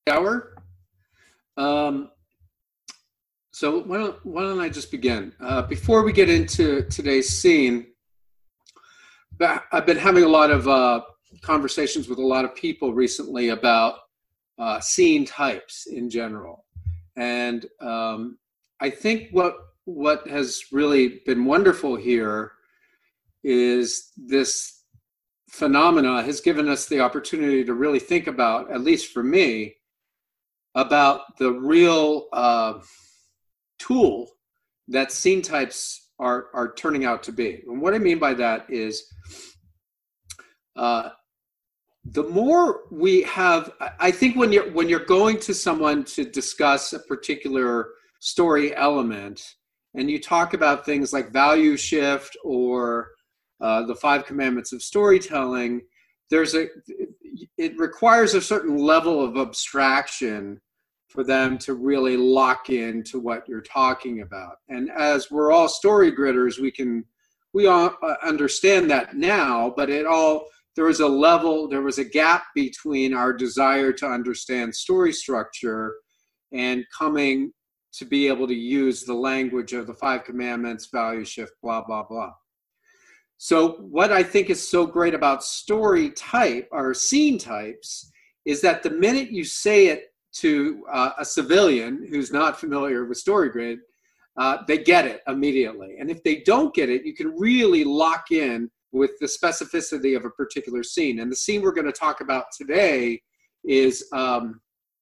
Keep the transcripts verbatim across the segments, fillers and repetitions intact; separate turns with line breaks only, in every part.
Hour. Um, so why don't, why don't I just begin? Uh, before we get into today's scene, I've been having a lot of uh, conversations with a lot of people recently about uh, scene types in general. And um, I think what what has really been wonderful here is this phenomena has given us the opportunity to really think about, at least for me, about the real uh, tool that scene types are are turning out to be. And what I mean by that is uh, the more we have, I think when you're when you're going to someone to discuss a particular story element, and you talk about things like value shift or uh, the five commandments of storytelling, there's a it requires a certain level of abstraction for them to really lock into what you're talking about. And as we're all story gritters, we can we all understand that now, but it all there was a level, there was a gap between our desire to understand story structure and coming to be able to use the language of the five commandments, value shift, blah, blah, blah. So what I think is so great about story type or scene types is that the minute you say it to uh, a civilian who's not familiar with StoryGrid, uh, they get it immediately. And if they don't get it, you can really lock in with the specificity of a particular scene. And the scene we're going to talk about today is um,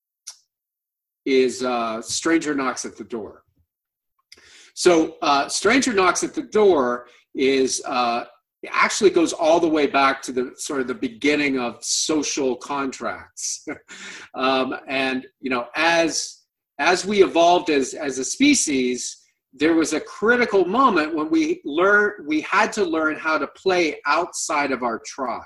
is uh, Stranger Knocks at the Door. So uh, Stranger Knocks at the Door is uh, actually goes all the way back to the sort of the beginning of social contracts. um, and, you know, as, as we evolved as, as a species, there was a critical moment when we learned, we had to learn how to play outside of our tribe.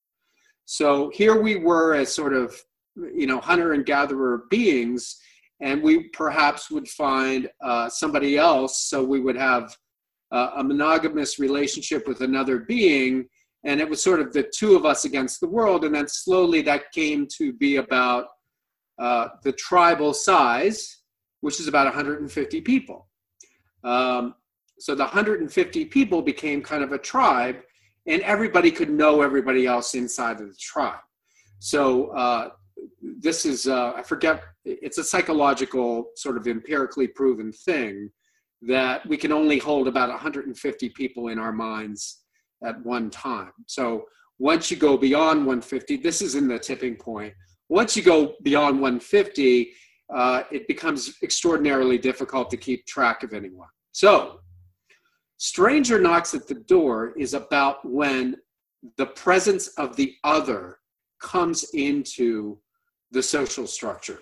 So here we were as sort of, you know, hunter and gatherer beings, and we perhaps would find uh, somebody else. So we would have uh, a monogamous relationship with another being, and it was sort of the two of us against the world. And then slowly that came to be about uh, the tribal size, which is about one hundred fifty people. Um, so the one hundred fifty people became kind of a tribe, and everybody could know everybody else inside of the tribe. So uh, this is, uh, I forget, it's a psychological sort of empirically proven thing that we can only hold about one hundred fifty people in our minds at one time. So once you go beyond one hundred fifty, this is in the tipping point. Once you go beyond one hundred fifty, Uh, it becomes extraordinarily difficult to keep track of anyone. So, Stranger Knocks at the Door is about when the presence of the other comes into the social structure.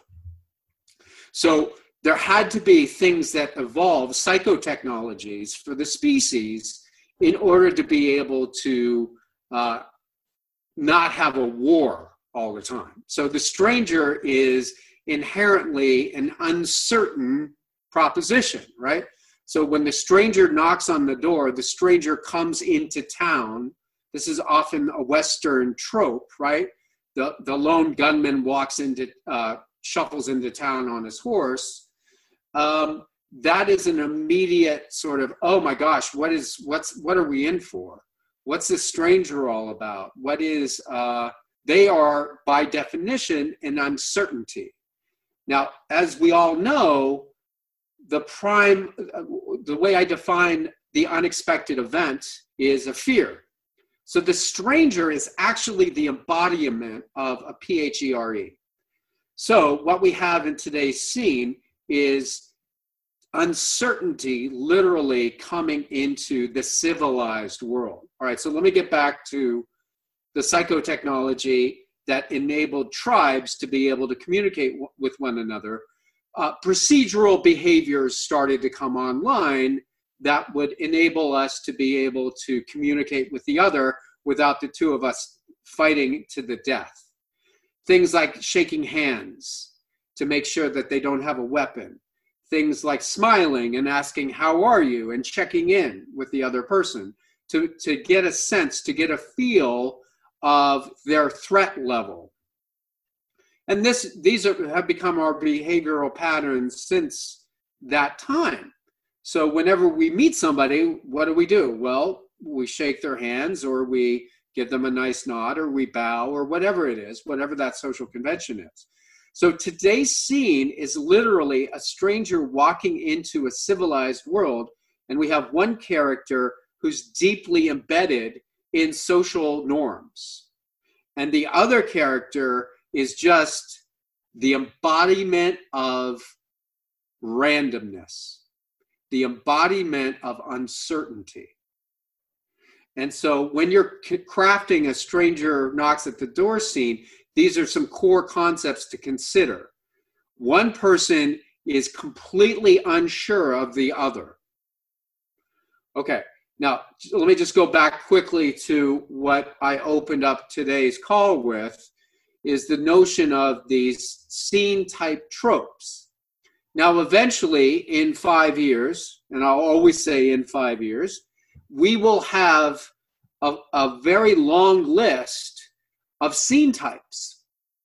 So, there had to be things that evolved, psychotechnologies for the species, in order to be able to uh, not have a war all the time. So, the stranger is inherently an uncertain proposition, right? So when the stranger knocks on the door, the stranger comes into town. This is often a Western trope, right? The, the lone gunman walks into, uh, shuffles into town on his horse. Um, that is an immediate sort of, oh my gosh, what is, what's, what are we in for? What's this stranger all about? What is, uh, they are by definition an uncertainty. Now, as we all know, the prime, the way I define the unexpected event is a fear. So the stranger is actually the embodiment of a P H E R E. So what we have in today's scene is uncertainty literally coming into the civilized world. All right, so let me get back to the psychotechnology that enabled tribes to be able to communicate w- with one another. Uh, procedural behaviors started to come online that would enable us to be able to communicate with the other without the two of us fighting to the death. Things like shaking hands to make sure that they don't have a weapon. Things like smiling and asking, how are you? And checking in with the other person to, to get a sense, to get a feel of their threat level. And this, these are, have become our behavioral patterns since that time. So whenever we meet somebody, what do we do? Well, we shake their hands, or we give them a nice nod, or we bow, or whatever it is, whatever that social convention is. So today's scene is literally a stranger walking into a civilized world, and we have one character who's deeply embedded in social norms. And the other character is just the embodiment of randomness, the embodiment of uncertainty. And so when you're crafting a stranger knocks at the door scene, these are some core concepts to consider. One person is completely unsure of the other. Okay, now let me just go back quickly to what I opened up today's call with, is the notion of these scene type tropes. Now, eventually in five years, and I'll always say in five years, we will have a, a very long list of scene types.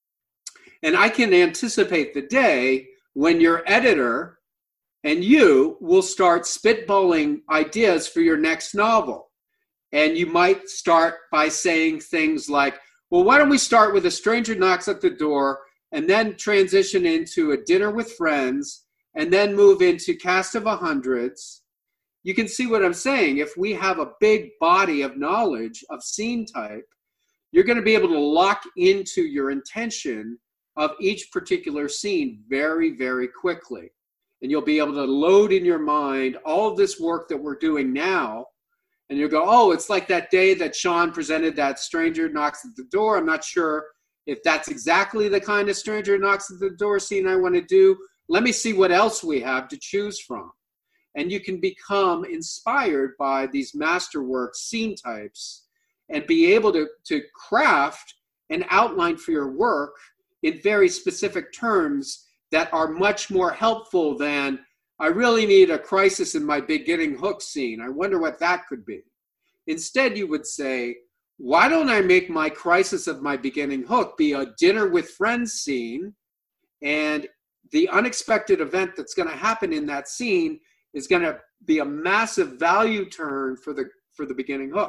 And I can anticipate the day when your editor and you will start spitballing ideas for your next novel. And you might start by saying things like, well, why don't we start with a stranger knocks at the door, and then transition into a dinner with friends, and then move into cast of a hundreds. You can see what I'm saying. If we have a big body of knowledge of scene type, you're going to be able to lock into your intention of each particular scene very, very quickly. And you'll be able to load in your mind all of this work that we're doing now. And you'll go, oh, it's like that day that Sean presented that stranger knocks at the door. I'm not sure if that's exactly the kind of stranger knocks at the door scene I want to do. Let me see what else we have to choose from. And you can become inspired by these masterwork scene types and be able to, to craft an outline for your work in very specific terms that are much more helpful than, I really need a crisis in my beginning hook scene. I wonder what that could be. Instead, you would say, why don't I make my crisis of my beginning hook be a dinner with friends scene, and the unexpected event that's going to happen in that scene is going to be a massive value turn for the for the beginning hook.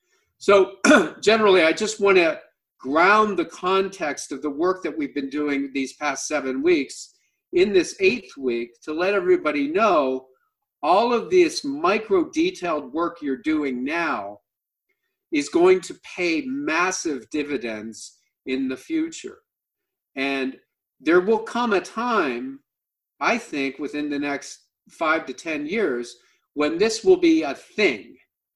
So generally, I just want to ground the context of the work that we've been doing these past seven weeks in this eighth week to let everybody know all of this micro detailed work you're doing now is going to pay massive dividends in the future. And there will come a time, I think, within the next five to ten years, when this will be a thing.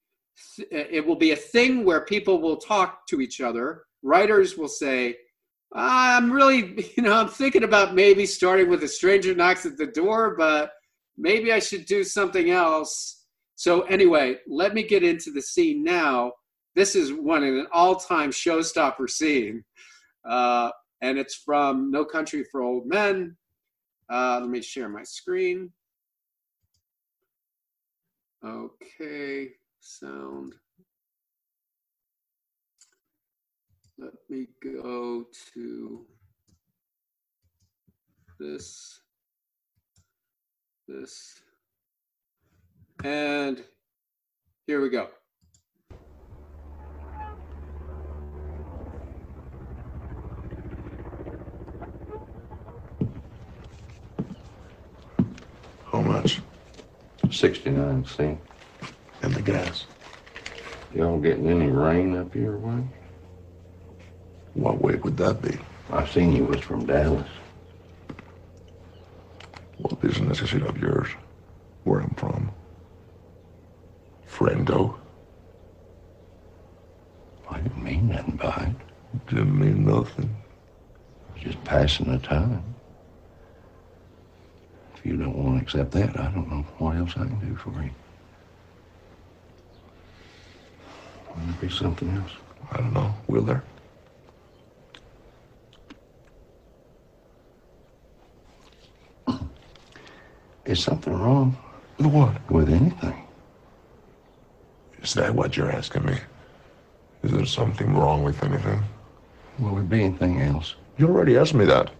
It will be a thing where people will talk to each other. Writers will say, I'm really, you know, I'm thinking about maybe starting with a stranger knocks at the door, but maybe I should do something else. So anyway, let me get into the scene now. This is one of an all-time showstopper scene. Uh, and it's from No Country for Old Men. Uh, let me share my screen. Okay, sound. Let me go to this, this, and here we go.
How much?
sixty-nine cents.
And the gas?
Y'all getting any rain up your way?
What way would that be?
I seen you was from Dallas.
What business is it of yours? Where I'm from? Friendo?
I didn't mean nothing by it.
Didn't mean nothing.
Just passing the time. If you don't want to accept that, I don't know what else I can do for you. Will there be something else?
I don't know. Will there?
Is something wrong?
With what?
With anything?
Is that what you're asking me? Is there something wrong with anything?
Will there be anything else?
You already asked me that.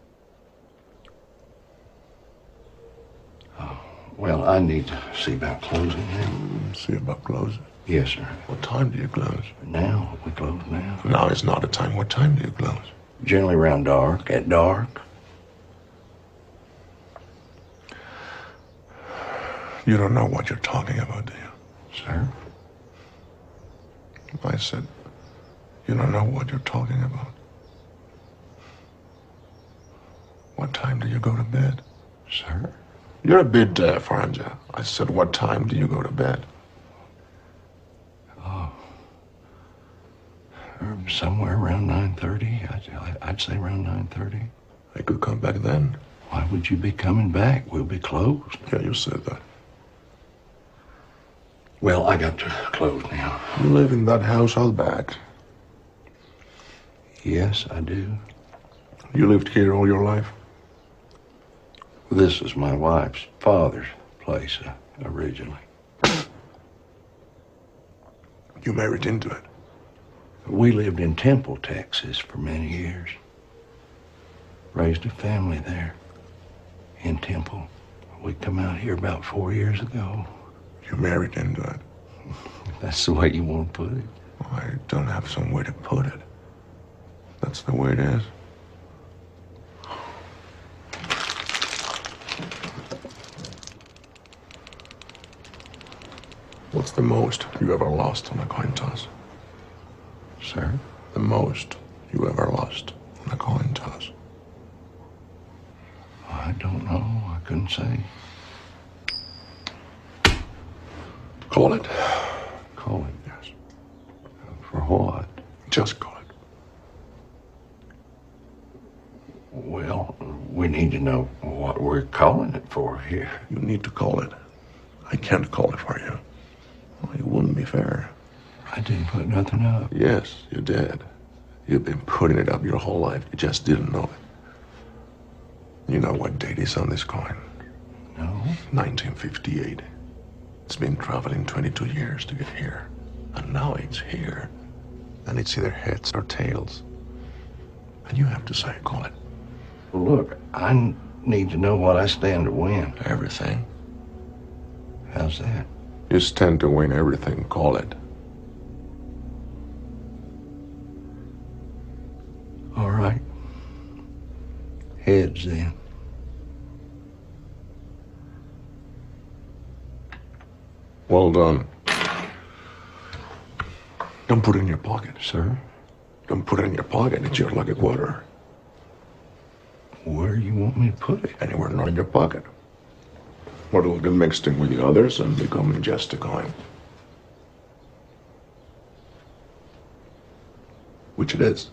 Oh, well, I need to see about closing now.
See about closing?
Yes, sir.
What time do you close?
Now, we close now.
Now is not a time. What time do you close?
Generally around dark, at dark.
You don't know what you're talking about, do you?
Sir?
I said, you don't know what you're talking about. What time do you go to bed?
Sir?
You're a bit deaf, aren't you? I said, what time do you go to bed?
Oh. Um, Somewhere around nine thirty. I'd, I'd say around nine thirty.
I could come back then.
Why would you be coming back? We'll be closed.
Yeah, you said that.
Well, I got to close now.
You live in that house out back.
Yes, I do.
You lived here all your life?
This is my wife's father's place uh, originally.
You married into it?
We lived in Temple, Texas for many years. Raised a family there in Temple. We come out here about four years ago.
You married into it?
That's the way you want to put it.
I don't have some way to put it. That's the way it is. What's the most you ever lost on a coin toss?
Sir?
The most you ever lost on a coin toss?
I don't know. I couldn't say.
Call it.
Call it.
Yes.
For what?
Just call it.
Well, we need to know what we're calling it for here.
You need to call it. I can't call it for you. Well, it wouldn't be fair.
I didn't put nothing up.
Yes, you did. You've been putting it up your whole life. You just didn't know it. You know what date is on this coin?
No.
nineteen fifty-eight. It's been traveling twenty-two years to get here. And now it's here. And it's either heads or tails. And you have to say, call it.
Well, look, I n- need to know what I stand to win.
Everything.
How's that?
You stand to win everything, call it.
All right. Heads, then.
Well done. Don't put it in your pocket.
Sir?
Don't put it in your pocket. It's your lucky quarter.
Where you want me to put it?
Anywhere not in your pocket. Or it'll get mixed in with the others and become just a coin. Which it is.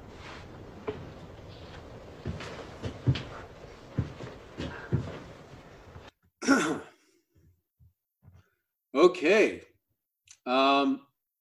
Okay. Um,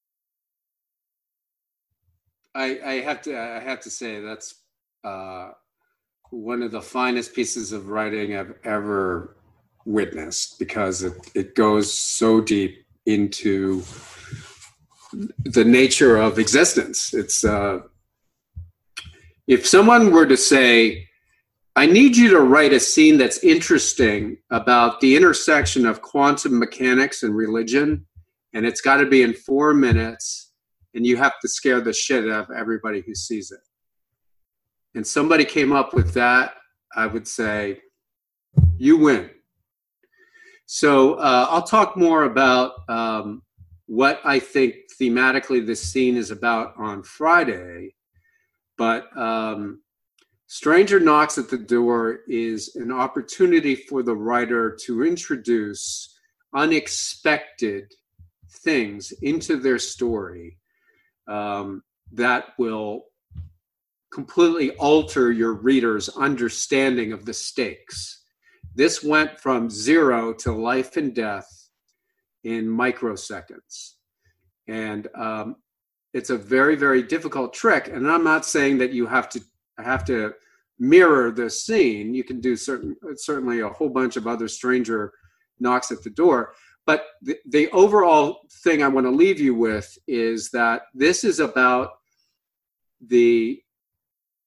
I, I have to I have to say that's uh, one of the finest pieces of writing I've ever witnessed, because it, it goes so deep into the nature of existence. It's uh, if someone were to say, I need you to write a scene that's interesting about the intersection of quantum mechanics and religion, and it's got to be in four minutes, and you have to scare the shit out of everybody who sees it. And somebody came up with that, I would say, you win. So uh, I'll talk more about um, what I think thematically this scene is about on Friday, but um, Stranger Knocks at the Door is an opportunity for the writer to introduce unexpected things into their story um, that will completely alter your reader's understanding of the stakes. This went from zero to life and death in microseconds. And um, it's a very, very difficult trick. And I'm not saying that you have to have to mirror this scene. You can do certain, certainly a whole bunch of other Stranger Knocks at the Door. But the, the overall thing I want to leave you with is that this is about the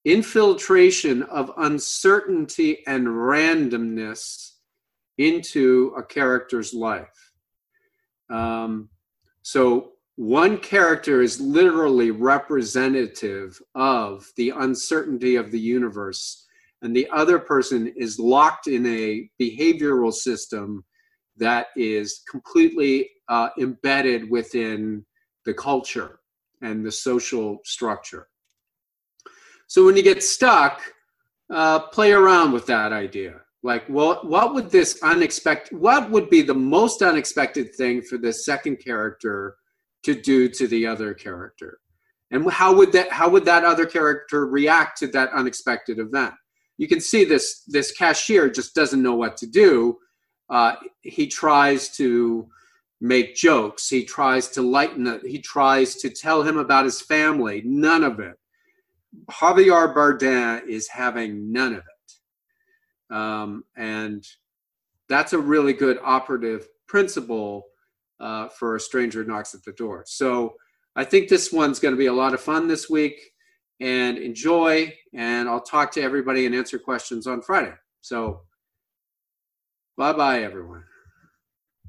infiltration of uncertainty and randomness into a character's life. Um, so one character is literally representative of the uncertainty of the universe, and the other person is locked in a behavioral system that is completely uh, embedded within the culture and the social structure. So when you get stuck, uh, play around with that idea. Like, what, what would this unexpected, what would be the most unexpected thing for the second character to do to the other character? And how would that, how would that other character react to that unexpected event? You can see this, this cashier just doesn't know what to do. Uh, he tries to make jokes. He tries to lighten it. He tries to tell him about his family. None of it. Javier Bardem is having none of it. Um, and that's a really good operative principle uh, for A Stranger Knocks at the Door. So I think this one's going to be a lot of fun this week, and enjoy, and I'll talk to everybody and answer questions on Friday. So bye-bye, everyone.